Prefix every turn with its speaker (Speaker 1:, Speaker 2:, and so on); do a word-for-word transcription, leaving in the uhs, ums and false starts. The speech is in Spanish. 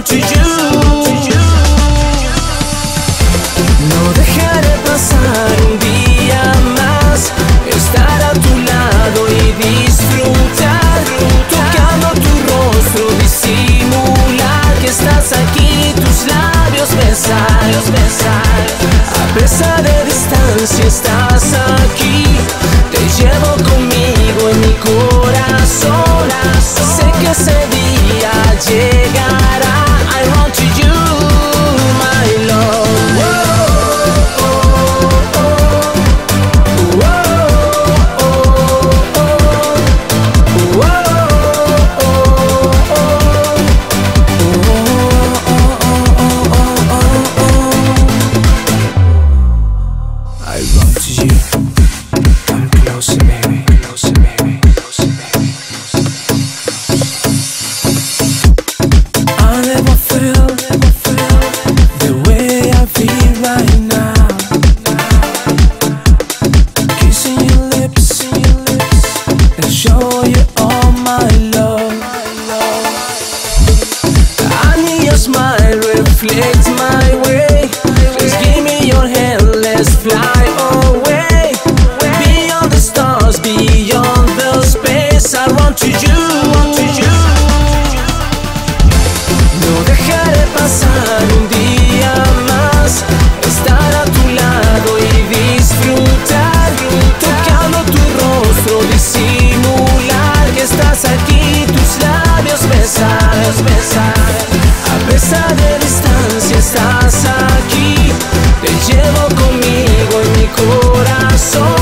Speaker 1: run to you. No dejaré pasar un día más, estar a tu lado y disfrutar, tocando tu rostro, disimular que estás aquí, tus labios besar, besar. A pesar de distancia estás aquí, te llevo conmigo en mi corazón. Sé que ese día llegará. I run to you, my love. Smile reflects my way. Just give me your hand, let's fly away. Beyond the stars, beyond the space, I run to you, run to you. No dejaré pasar un día más, estar a tu lado y disfrutar, tocando tu rostro, disimular que estás aquí, tus labios besar, besar. A pesar de distancia estás aquí, te llevo conmigo en mi corazón.